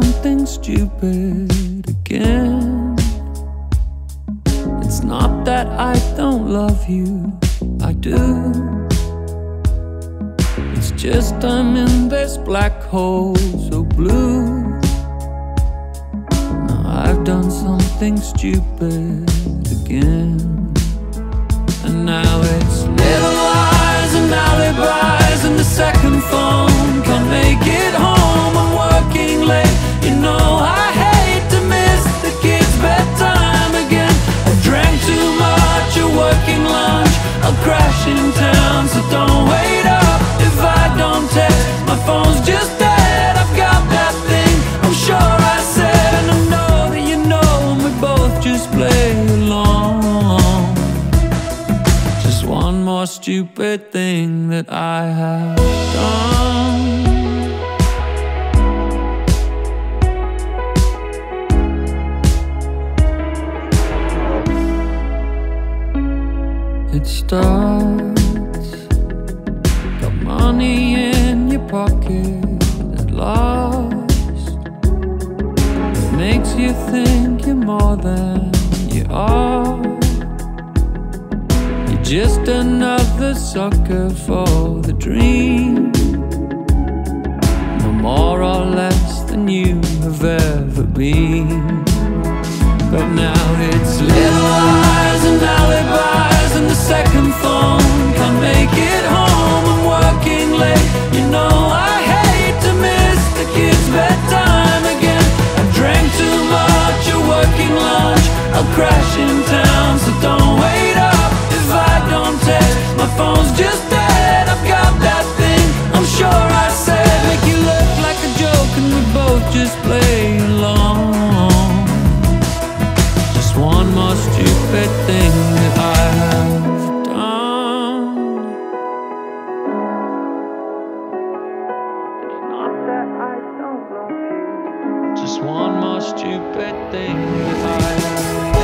something stupid again. It's not that I don't love you, I do. It's just I'm in this black hole so blue. Now I've done something stupid again. And now it's little lies and alibis and the second phone. Can't make it home, I'm working late. You know I hate to miss the kids' bedtime again. I drank too much at working lunch. I'll crash in town, so don't wait up if I don't text. My phone's just dead, I've got that thing I'm sure I said. And I know that you know, and we both just play along. Just one more stupid thing that I have done. It starts, got money in your pocket at last. It makes you think you're more than you are. You're just another sucker for the dream, no more or less than you have ever been. But now it's little lies and alibis and the second phone. Can't make it home, I'm working late. You know I hate to miss the kids' bedtime again. I drank too much at working lunch. I'll crash in town, so don't wait up if I don't text. My phone's just dead, I've got that thing I'm sure I said. Make you look like a joke and we both just play along. One more stupid thing that I have done. It's not that I don't love you, just one more stupid thing that I have done.